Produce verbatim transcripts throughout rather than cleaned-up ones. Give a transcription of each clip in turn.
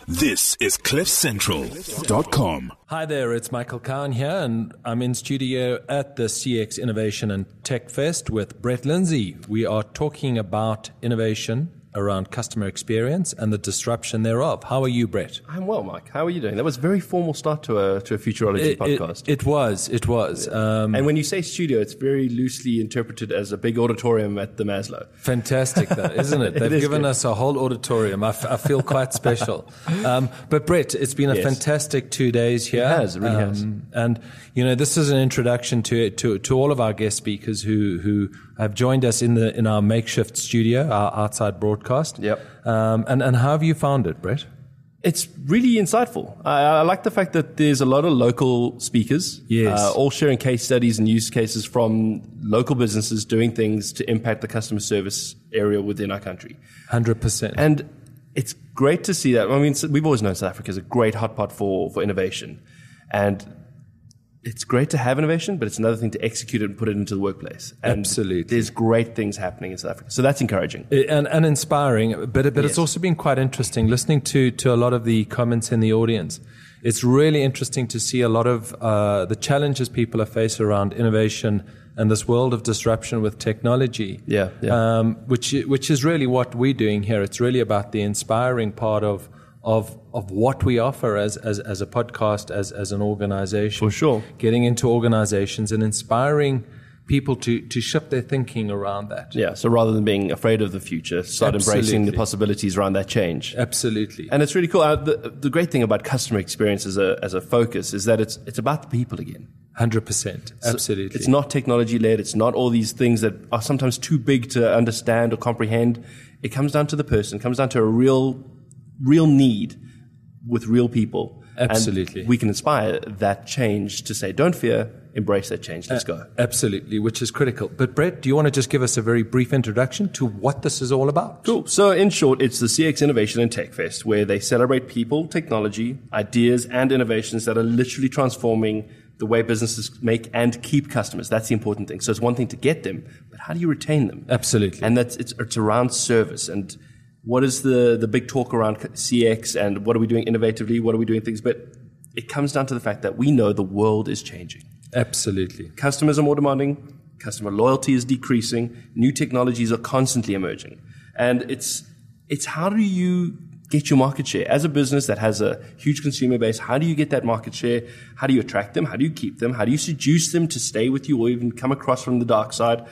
This is cliff central dot com. Hi there, it's Michael Cowan here, and I'm in studio at the C X Innovation and Tech Fest with Brett Lindsay. We are talking about innovation around customer experience and the disruption thereof. How are you, Brett? I'm well, Mike. How are you doing? That was a very formal start to a to a Futurology It, podcast. it, it was, it was. Um, and when you say studio, it's very loosely interpreted as a big auditorium at the Maslow. Fantastic, though, isn't it? They've It is given good. us a whole auditorium. I, f- I feel quite special. Um, but Brett, it's been a Yes. fantastic two days here. It has, it really has. And, you know, this is an introduction to, to, to all of our guest speakers who, who have joined us in the, in our makeshift studio, our outside broadcast. Yep. Um, and, and how have you found it, Brett? It's really insightful. I, I like the fact that there's a lot of local speakers, Yes. uh, all sharing case studies and use cases from local businesses doing things to impact the customer service area within our country. one hundred percent. And it's great to see that. I mean, we've always known South Africa is a great hotspot for, for innovation. And it's great to have innovation, but it's another thing to execute it and put it into the workplace. And Absolutely. there's great things happening in South Africa. So that's encouraging. And, and inspiring, but, but Yes. it's also been quite interesting listening to, to a lot of the comments in the audience. It's really interesting to see a lot of uh, the challenges people are facing around innovation and this world of disruption with technology. Yeah, yeah. Um, which which is really what we're doing here. It's really about the inspiring part of of of what we offer as as, as a podcast, as as an organization. For sure. Getting into organizations and inspiring people to to shift their thinking around that. Yeah, so rather than being afraid of the future, start embracing Absolutely. the possibilities around that change. Absolutely. And it's really cool. Uh, the, the great thing about customer experience as a, as a focus is that it's, it's about the people again. one hundred percent. Absolutely. It's not technology-led. It's not all these things that are sometimes too big to understand or comprehend. It comes down to the person. It comes down to a real, real need with real people. Absolutely. And we can inspire that change to say, don't fear, embrace that change. Let's go. Absolutely, which is critical. But Brett, do you want to just give us a very brief introduction to what this is all about? Cool. So in short, it's the C X Innovation and Tech Fest, where they celebrate people, technology, ideas, and innovations that are literally transforming the way businesses make and keep customers. That's the important thing. So it's one thing to get them, but how do you retain them? Absolutely. And that's it's, it's around service and what is the, the big talk around C X and what are we doing innovatively? What are we doing things? But it comes down to the fact that we know the world is changing. Absolutely. Customers are more demanding. Customer loyalty is decreasing. New technologies are constantly emerging. And it's, it's how do you get your market share? As a business that has a huge consumer base, how do you get that market share? How do you attract them? How do you keep them? How do you seduce them to stay with you or even come across from the dark side?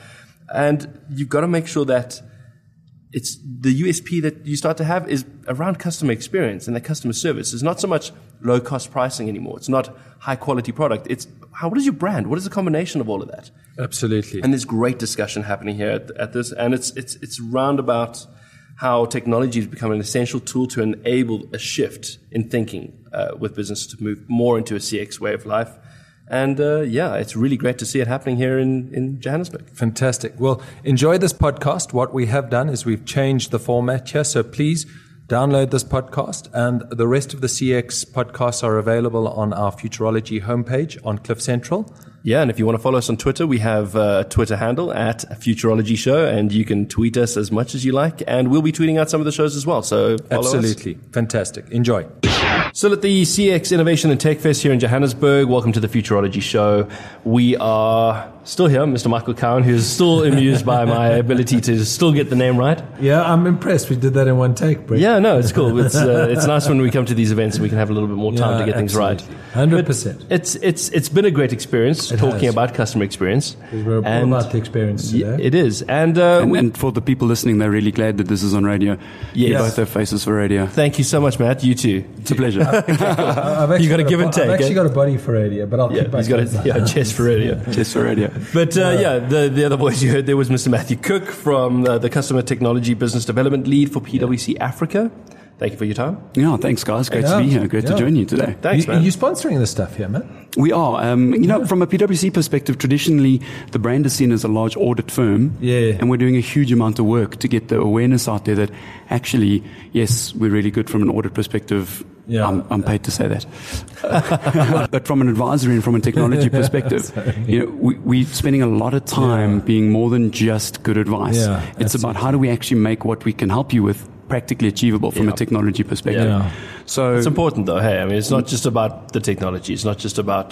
And you've got to make sure that it's the U S P that you start to have is around customer experience and the customer service. It's not so much low cost pricing anymore. It's not high quality product. It's how, what is your brand? What is the combination of all of that? Absolutely. And there's great discussion happening here at, at this. And it's, it's, it's round about how technology has become an essential tool to enable a shift in thinking uh, with business to move more into a C X way of life. And uh, yeah, it's really great to see it happening here in, in Johannesburg. Fantastic. Well, enjoy this podcast. What we have done is we've changed the format here. So please download this podcast, and the rest of the C X podcasts are available on our Futurology homepage on Cliff Central. Yeah, and if you want to follow us on Twitter, we have a Twitter handle at Futurology Show, and you can tweet us as much as you like, and we'll be tweeting out some of the shows as well. So follow us. Absolutely. Fantastic. Enjoy. Still at the C X Innovation and Tech Fest here in Johannesburg. Welcome to the Futurology Show. We are still here, Mister Michael Cowan, who's still amused by my ability to still get the name right. Yeah, I'm impressed. We did that in one take, Brett. Yeah, no, it's cool. It's uh, it's nice when we come to these events and we can have a little bit more time Yeah, to get things right. absolutely. one hundred percent. But it's it's it's been a great experience It talking has. about customer experience. We're all And- about the experience today. Yeah, it is, and, uh, And, we, and for the people listening, they're really glad that this is on radio. Yes. We both have faces for radio. thank you so much, Matt. You too. It's a pleasure. I've actually You gotta got a give and bo- take, I've actually eh? got a body for radio, but I'll Yeah, keep back he's got to a that. yeah, chest for radio. Just for radio. But uh, yeah, the, the other voice you heard there was Mister Matthew Cook from uh, the Customer Technology Business Development Lead for P W C Africa. Thank you for your time. Yeah, thanks, guys. Great Yeah, to be here. Great yeah. to join you today. Thanks, you, man. You're sponsoring this stuff here, man. We are. Um, you know, from a P W C perspective, traditionally, the brand is seen as a large audit firm. Yeah. And we're doing a huge amount of work to get the awareness out there that actually, yes, we're really good from an audit perspective. Yeah. I'm, I'm paid to say that. But from an advisory and from a technology perspective, you know, we, we're spending a lot of time Yeah. being more than just good advice. Yeah, it's about how do we actually make what we can help you with practically achievable from Yeah. a technology perspective. Yeah. So It's important though, hey, I mean, it's not just about the technology. It's not just about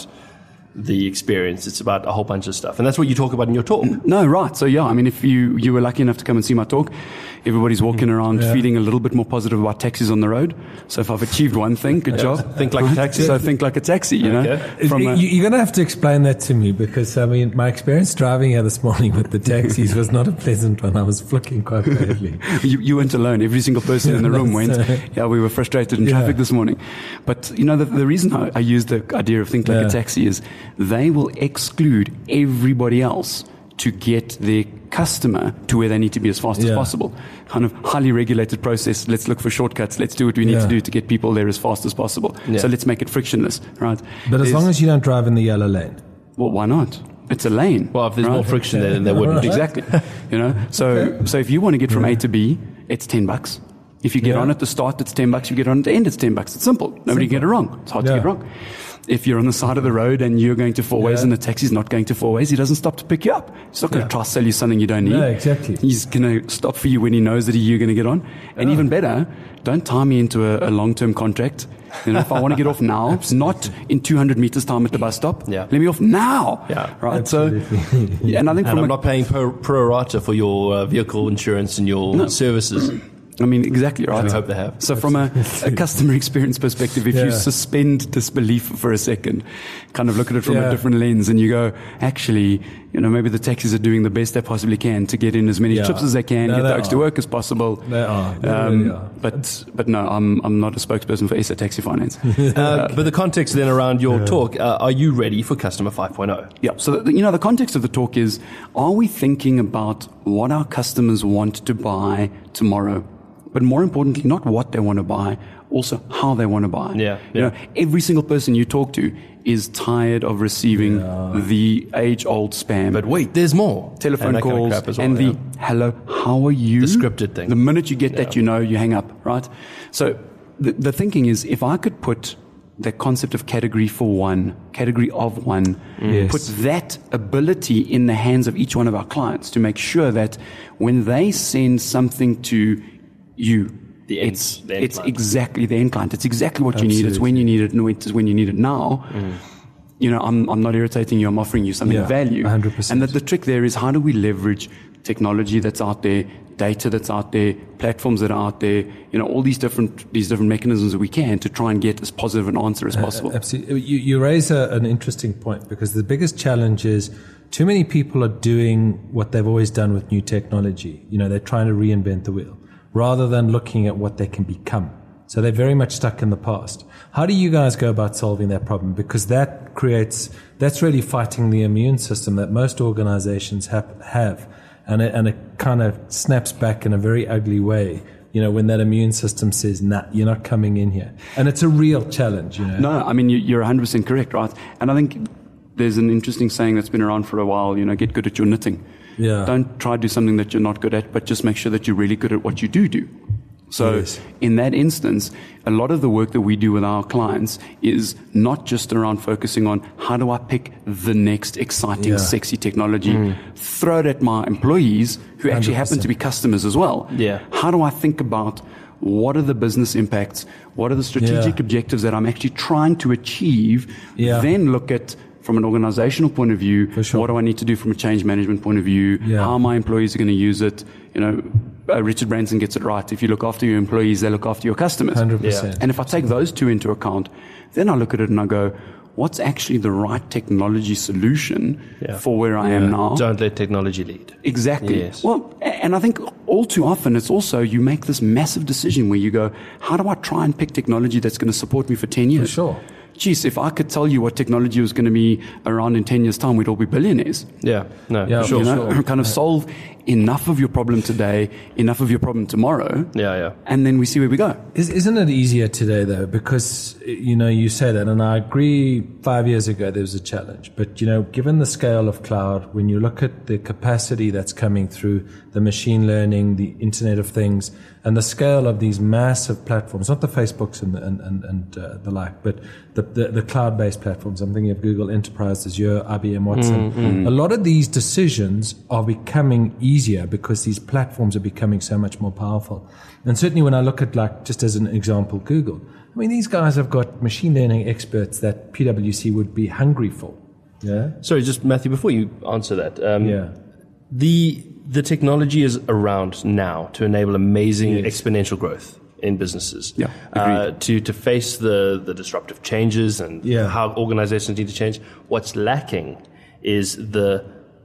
the experience. It's about a whole bunch of stuff. And that's what you talk about in your talk. No, right. So yeah, I mean, if you, you were lucky enough to come and see my talk, everybody's walking around Yeah. feeling a little bit more positive about taxis on the road. So if I've achieved one thing, good job. Think like a taxi. So think like a taxi, you Okay. know. From you, a, you're going to have to explain that to me because, I mean, my experience driving here this morning with the taxis was not a pleasant one. I was flicking quite badly. you, you weren't alone. Every single person in the room went, yeah, we were frustrated in Yeah. traffic this morning. But, you know, the, the reason I, I use the idea of think like Yeah. a taxi is they will exclude everybody else to get their customer to where they need to be as fast Yeah. as possible. Kind of highly regulated process. Let's look for shortcuts. Let's do what we need Yeah. to do to get people there as fast as possible. Yeah. So let's make it frictionless, right? But as There's- long as you don't drive in the yellow lane. well, why not? It's a lane. Well, if there's right? more friction there, then there wouldn't be. Exactly. You know, so so if you want to get from A to B, it's ten bucks. If you get Yeah. on at the start, it's ten bucks. You get on at the end, it's ten bucks. It's simple. Nobody Simple. get it wrong. It's hard Yeah. to get wrong. If you're on the side of the road and you're going to four ways Yeah. and the taxi's not going to four ways, he doesn't stop to pick you up. He's not going to Yeah. try to sell you something you don't need. No, exactly. He's going to stop for you when he knows that you're going to get on. And even better, don't tie me into a, a long-term contract. You know, if I want to get off now, not in two hundred meters time at the bus stop. Yeah. Let me off now. Yeah. Right. So, yeah, and I think And from I'm a, not paying pro, pro rata for your uh, vehicle insurance and your services. I mean, exactly right. We hope they have. So from a, a customer experience perspective, if Yeah. you suspend disbelief for a second, kind of look at it from Yeah. a different lens and you go, actually, you know, maybe the taxis are doing the best they possibly can to get in as many Yeah. trips as they can, No, get they the folks to are. work as possible. They are. They Um, really are. But, but no, I'm, I'm not a spokesperson for S A Taxi Finance. Uh, but the context then around your talk, uh, are you ready for Customer five point oh? Yeah. So, the, you know, the context of the talk is, are we thinking about what our customers want to buy tomorrow? But more importantly, not what they want to buy, also how they want to buy. Yeah, You yeah. know, every single person you talk to is tired of receiving the age-old spam. But wait, there's more. Telephone And that kind of calls crap as well, and the yeah. hello, how are you? The scripted thing. The minute you get that, Yeah. you know, you hang up, right? So the, the thinking is, if I could put the concept of category for one, category of one, Yes. put that ability in the hands of each one of our clients to make sure that when they send something to you, The end- it's, the end it's client. exactly the end client. It's exactly what you need. It's when you need it, and it's when you need it now. You know, I'm, I'm not irritating you. I'm offering you something Yeah, of value. one hundred percent. And that the trick there is, how do we leverage technology that's out there, data that's out there, platforms that are out there, you know, all these different, these different mechanisms that we can to try and get as positive an answer as possible. Absolutely. You, you raise a, an interesting point because the biggest challenge is too many people are doing what they've always done with new technology. You know, they're trying to reinvent the wheel rather than looking at what they can become. So they're very much stuck in the past. How do you guys go about solving that problem? Because that creates, that's really fighting the immune system that most organizations have, have. And it, and it kind of snaps back in a very ugly way, you know, when that immune system says, nah, you're not coming in here. And it's a real challenge, you know. No, I mean, you, you're one hundred percent correct, right? And I think there's an interesting saying that's been around for a while, you know, get good at your knitting. Yeah. Don't try to do something that you're not good at, but just make sure that you're really good at what you do do. So Yes. in that instance, a lot of the work that we do with our clients is not just around focusing on how do I pick the next exciting, Yeah. sexy technology, throw it at my employees who actually happen one hundred percent. to be customers as well. Yeah. How do I think about what are the business impacts? What are the strategic Yeah. objectives that I'm actually trying to achieve? Yeah. Then look at, from an organizational point of view, For sure. what do I need to do from a change management point of view? Yeah. How my employees are going to use it? You know, uh, Richard Branson gets it right. If you look after your employees, they look after your customers. one hundred percent. And if I take those two into account, then I look at it and I go, what's actually the right technology solution Yeah. for where I am now? Don't let technology lead. Exactly. Yes. Well, a- and I think all too often it's also you make this massive decision where you go, how do I try and pick technology that's going to support me for ten years? For sure. Geez, if I could tell you what technology was going to be around in ten years' time, we'd all be billionaires. Yeah, no, Yeah, for sure. You know, sure. kind of solve enough of your problem today, enough of your problem tomorrow, Yeah, yeah. and then we see where we go. Is, isn't it easier today, though? Because, you know, you say that, and I agree five years ago there was a challenge. But, you know, given the scale of cloud, when you look at the capacity that's coming through, the machine learning, the Internet of Things, and the scale of these massive platforms, not the Facebooks and, and, and, and uh, the like, but the, the, the cloud-based platforms. I'm thinking of Google Enterprise, Azure, I B M Watson. A lot of these decisions are becoming easier easier because these platforms are becoming so much more powerful. And certainly when I look at, like, just as an example, Google, I mean, these guys have got machine learning experts that P W C would be hungry for. Yeah. Sorry, just Matthew, before you answer that, um, Yeah. the the technology is around now to enable amazing Yes. exponential growth in businesses. Yeah, uh, to to face the the disruptive changes and Yeah. how organizations need to change. What's lacking is the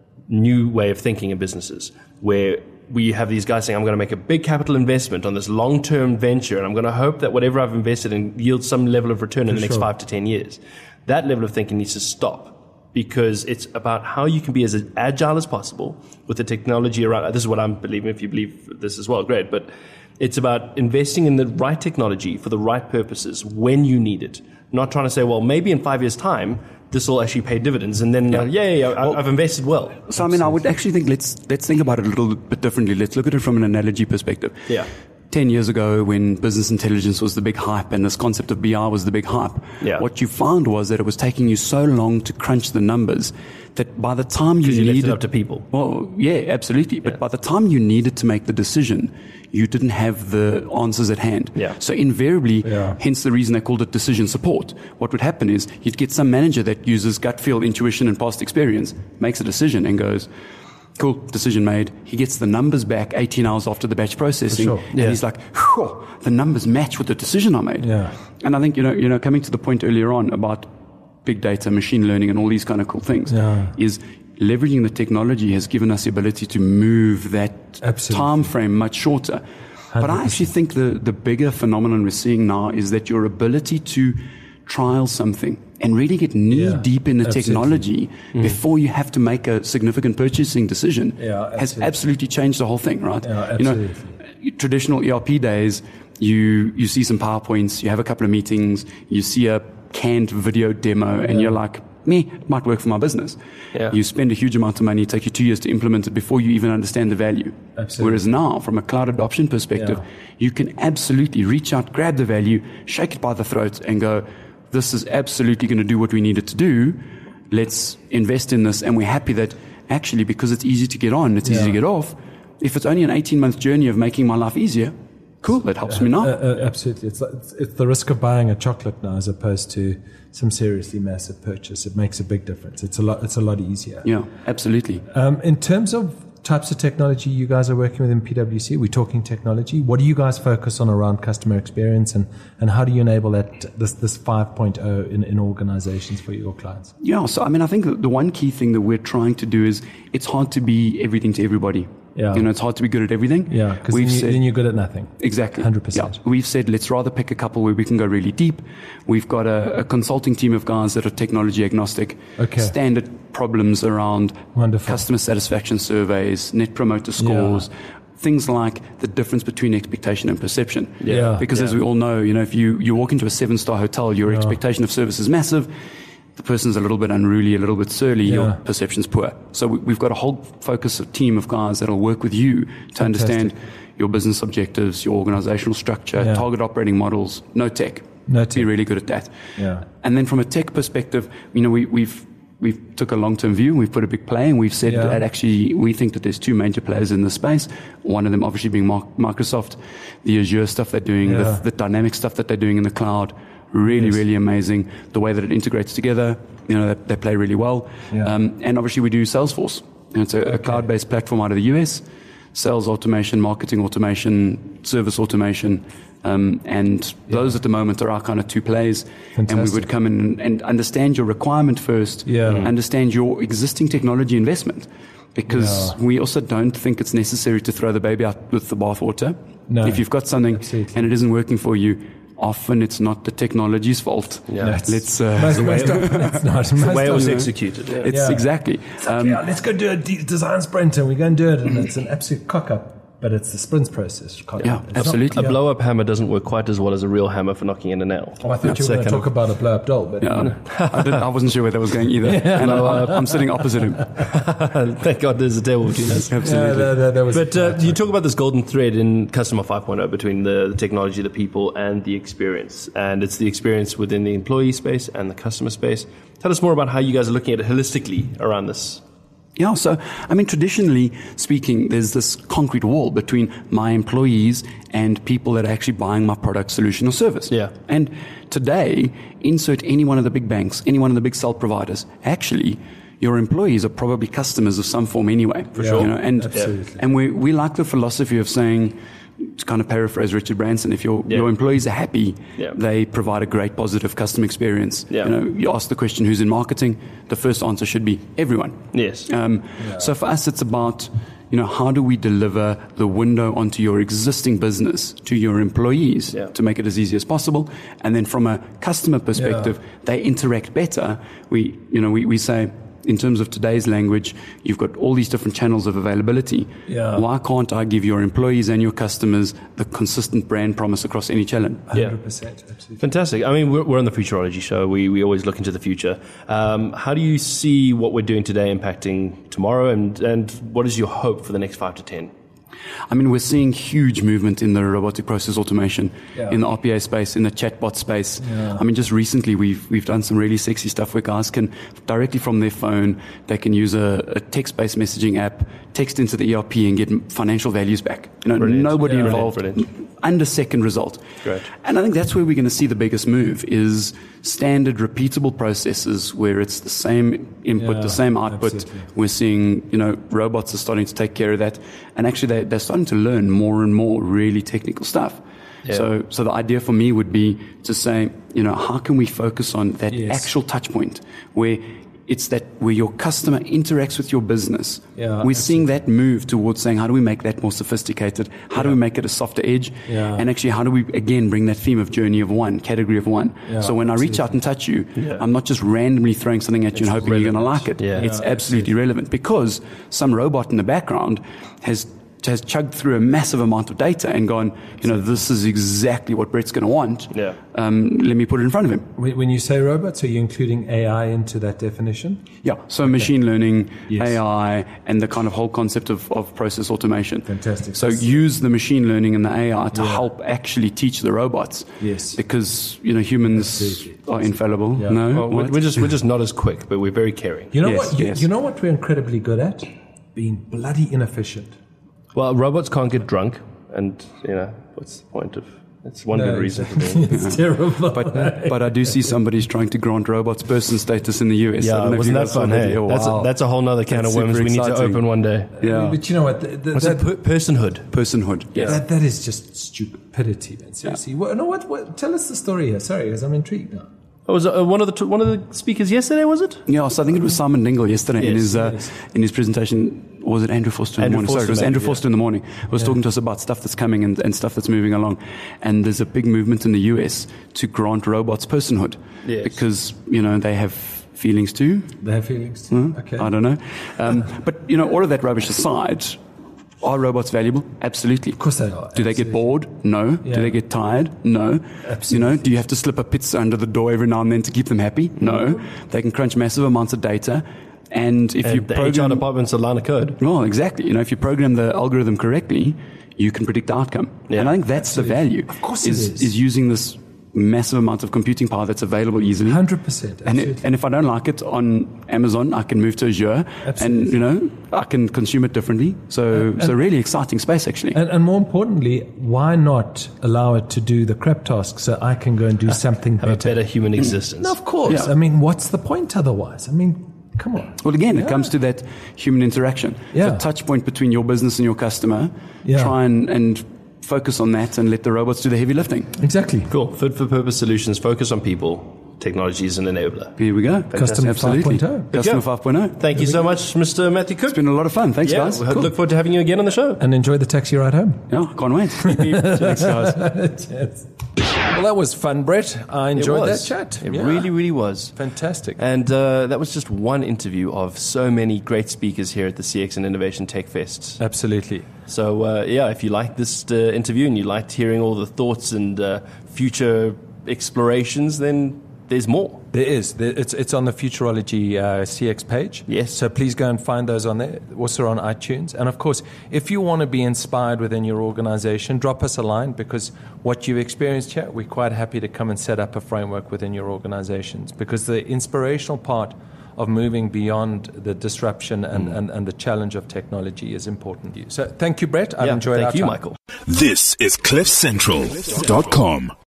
new way of thinking in businesses, where we have these guys saying, I'm going to make a big capital investment on this long-term venture, and I'm going to hope that whatever I've invested in yields some level of return in For the next sure. five to ten years. That level of thinking needs to stop, because it's about how you can be as agile as possible with the technology around. This is what I'm believing. If you believe this as well, great. But it's about investing in the right technology for the right purposes when you need it. Not trying to say, well, maybe in five years' time, this will actually pay dividends. And then, yeah, uh, yeah, yeah, yeah I, I've invested well. So, I mean, I would actually think let's let's think about it a little bit differently. Let's look at it from an analogy perspective. Yeah. Ten years ago, when business intelligence was the big hype and this concept of B I was the big hype, Yeah. what you found was that it was taking you so long to crunch the numbers that by the time you you left needed it up to people. Well, yeah, absolutely. But Yeah. by the time you needed to make the decision, you didn't have the answers at hand. Yeah. So invariably, Yeah. hence the reason they called it decision support. What would happen is you'd get some manager that uses gut feel, intuition, and past experience, makes a decision and goes, cool, decision made. He gets the numbers back eighteen hours after the batch processing. sure. And Yeah. he's like, "Whew, the numbers match with the decision I made." Yeah. And I think, you know, you know, coming to the point earlier on about big data, machine learning, and all these kind of cool things, Yeah. is leveraging the technology has given us the ability to move that Absolutely. time frame much shorter. But I actually think the, the bigger phenomenon we're seeing now is that your ability to trial something and really get knee Yeah, deep in the absolutely. technology before you have to make a significant purchasing decision Yeah, has absolutely. absolutely changed the whole thing, right? Yeah, You know, absolutely. traditional E R P days, you, you see some PowerPoints, you have a couple of meetings, you see a canned video demo, and you're like, me, it might work for my business. Yeah. You spend a huge amount of money, take you two years to implement it before you even understand the value. Absolutely. Whereas now, from a cloud adoption perspective, Yeah. you can absolutely reach out, grab the value, shake it by the throat, and go, this is absolutely going to do what we need it to do. Let's invest in this. And we're happy that actually, because it's easy to get on, it's easy Yeah. to get off. If it's only an eighteen-month journey of making my life easier, cool, that helps me now. Uh, uh, absolutely. It's, like, it's, it's the risk of buying a chocolate now as opposed to some seriously massive purchase. It makes a big difference. It's a lot, it's a lot easier. Yeah, absolutely. Um, in terms of types of technology you guys are working with in P W C, we're talking technology. What do you guys focus on around customer experience, and, and how do you enable that this this five point oh in, in organizations for your clients? Yeah, so I mean, I think the- the one key thing that we're trying to do is it's hard to be everything to everybody. Yeah. You know, it's hard to be good at everything. Yeah, because We've then, you- said- then you're good at nothing. Exactly. one hundred percent. Yeah. We've said let's rather pick a couple where we can go really deep. We've got a, a consulting team of guys that are technology agnostic. Okay. Standard problems around Wonderful. customer satisfaction surveys, net promoter scores, things like the difference between expectation and perception. Yeah. Because as we all know, you know, if you, you walk into a seven-star hotel, your expectation of service is massive. The person's a little bit unruly, a little bit surly, Yeah. your perception's poor. So we, we've got a whole focus of team of guys that'll work with you to understand your business objectives, your organizational structure, Yeah. target operating models, no tech. No Be tech. really good at that. Yeah. And then from a tech perspective, you know, we, we've we've took a long-term view and we've put a big play and we've said Yeah. that actually we think that there's two major players in this space. One of them obviously being Mar- Microsoft, the Azure stuff they're doing, Yeah. the, the dynamic stuff that they're doing in the cloud. Really, Yes. really amazing. The way that it integrates together, you know, they, they play really well. Yeah. Um, and obviously we do Salesforce. And it's a, a cloud-based platform out of the U S. Sales automation, marketing automation, service automation. Um, and those at the moment are our kind of two plays. And we Fantastic. would come in and, and understand your requirement first. Yeah. Mhm. Understand your existing technology investment. Because Yeah. we also don't think it's necessary to throw the baby out with the bathwater. No. If you've got something Absolutely. and it isn't working for you, often it's not the technology's fault. Yeah. That's- Let's, uh, most, most often it's not. The Most way it was often- executed. Yeah. it's Yeah. exactly. Um, yeah, let's go do a de- design sprint, and we go and do it, and it's an absolute cock up. But it's the sprints process. Cock Yeah, up. It's not- absolutely. A blow up hammer doesn't work quite as well as a real hammer for knocking in a nail. Oh, I thought you It's were a going to kind talk about a blow up doll, but yeah, I, didn't, I wasn't sure where that was going either. And I'm, I'm sitting opposite him. of- Thank God there's a table between us. Absolutely. Yeah, that, that, that was But uh, you talk about this golden thread in Customer five point oh between the, the technology, the people, and the experience. And it's the experience within the employee space and the customer space. Tell us more about how you guys are looking at it holistically around this. Yeah, so, I mean, traditionally speaking, there's this concrete wall between my employees and people that are actually buying my product, solution, or service. Yeah. And today, insert any one of the big banks, any one of the big sell providers. Actually, your employees are probably customers of some form anyway. For sure. You know, and, Absolutely. and we, we like the philosophy of saying, to kind of paraphrase Richard Branson, if your, Yeah. your employees are happy, Yeah. they provide a great positive customer experience. Yeah. You know, you ask the question, who's in marketing? The first answer should be everyone. Yes. Um, So for us, it's about, you know, how do we deliver the window onto your existing business to your employees Yeah. to make it as easy as possible? And then from a customer perspective, they interact better. We, you know, we, we say, in terms of today's language, you've got all these different channels of availability. Yeah. Why can't I give your employees and your customers the consistent brand promise across any channel? one hundred percent. Absolutely. Fantastic. I mean, we're, we're on the Futurology show. We, we always look into the future. Um, how do you see what we're doing today impacting tomorrow, and, and what is your hope for the next five to ten? I mean, we're seeing huge movement in the robotic process automation, Yeah. in the R P A space, in the chatbot space. Yeah. I mean, just recently we've we've done some really sexy stuff where guys can directly from their phone, they can use a, a text-based messaging app, text into the E R P and get financial values back. You know, Brilliant. nobody Yeah. involved, Brilliant, brilliant. under second result. Great. And I think that's where we're going to see the biggest move is standard repeatable processes where it's the same input, Yeah, the same output. absolutely. We're seeing, you know, robots are starting to take care of that. And actually they, they're starting to learn more and more really technical stuff. Yeah. So, so the idea for me would be to say, you know, how can we focus on that Yes. actual touch point where it's that where your customer interacts with your business. Yeah, We're seeing that move towards saying, how do we make that more sophisticated? How do we make it a softer edge? Yeah. And actually, how do we, again, bring that theme of journey of one, category of one? Yeah, so when I reach absolutely. out and touch you, Yeah. I'm not just randomly throwing something at you and It's hoping you're going to relevant. like it. Yeah. It's Yeah, absolutely relevant because some robot in the background has has chugged through a massive amount of data and gone, you know, this is exactly what Brett's going to want. Yeah. Um, let me put it in front of him. When when you say robots, are you including A I into that definition? Yeah, so machine learning, Yes. A I, and the kind of whole concept of, of process automation. Fantastic. So use the machine learning and the A I to Yeah. help actually teach the robots. Yes. Because, you know, humans Absolutely. are infallible. Yeah. No? Well, we're, What? we're just we're just not as quick, but we're very caring. You know Yes, what? You, yes. you know what we're incredibly good at? Being bloody inefficient. Well, robots can't get drunk, and you know what's the point of? It's one good reason for doing it. It's terrible. But, but I do see somebody's trying to grant robots person status in the U S. I Yeah, don't know if wasn't you that guys saw fun? that. Hey, Yeah, that's wow. a, that's a whole nother can That's of worms super we need exciting. to open one day. Yeah. But you know what? The, the, What's that, it? Per- personhood. Personhood. Yes. that, that is just stupidity, man. Seriously. Well, no, what, what? Tell us the story here. Sorry, because I'm intrigued now. Oh, was uh, one of the t- one of the speakers yesterday? Was it? Yeah, so I think it was Simon Dingle yesterday in Yes, his uh, yes. in his presentation. Or was it Andrew Foster in Andrew the morning? Sorry, Foster it was maybe, Andrew yeah. Foster in the morning. He was talking to us about stuff that's coming and, and stuff that's moving along. And there's a big movement in the U S to grant robots personhood. Yes. Because, you know, they have feelings too. They have feelings. Huh? Okay. I don't know. Um, but, you know, all of that rubbish aside, are robots valuable? Absolutely. Of course they are. Do they get Absolutely. bored? No. Yeah. Do they get tired? No. Absolutely. You know, do you have to slip a pizza under the door every now and then to keep them happy? No. They can crunch massive amounts of data. And if And you the H R program, department's a line of code. well, exactly. You know, if you program the algorithm correctly, you can predict the outcome. Yeah. And I think that's the value. Of course it is, is. is using this massive amount of computing power that's available easily. one hundred percent. And, Absolutely. it, and if I don't like it on Amazon, I can move to Azure, Absolutely. and you know I can consume it differently. So, so really exciting space actually. And, and more importantly, why not allow it to do the crap task so I can go and do something Have a better? better human existence. No, of course. Yeah. I mean, what's the point otherwise? I mean, come on. Well, again, Yeah. it comes to that human interaction, Yeah. the touch point between your business and your customer. Yeah. Try and, and focus on that, and let the robots do the heavy lifting. Exactly. Cool. Fit for purpose solutions. Focus on people. Technology is an enabler. Here we go. Customer Absolutely. five point oh. Customer Yeah. five point oh. Thank you so much, Mister Matthew Cook. It's been a lot of fun. Thanks, yeah, guys. we Cool. look forward to having you again on the show. And enjoy the taxi ride home. Yeah, can't wait. Thanks, guys. Cheers. Well, that was fun, Brett. I enjoyed it that was. chat. It Yeah. really, really was. Fantastic. And uh, that was just one interview of so many great speakers here at the C X and Innovation Tech Fest. Absolutely. So, uh, yeah, if you liked this uh, interview and you liked hearing all the thoughts and uh, future explorations, then there's more. There is. There, it's it's on the Futurology uh, C X page. Yes. So please go and find those on there. Also on iTunes. And of course, if you want to be inspired within your organization, drop us a line, because what you've experienced here, we're quite happy to come and set up a framework within your organizations, because the inspirational part of moving beyond the disruption and, mm. and, and the challenge of technology is important. So thank you, Brett. I've yeah, enjoyed thank our you, time. Michael. This is cliff central dot com.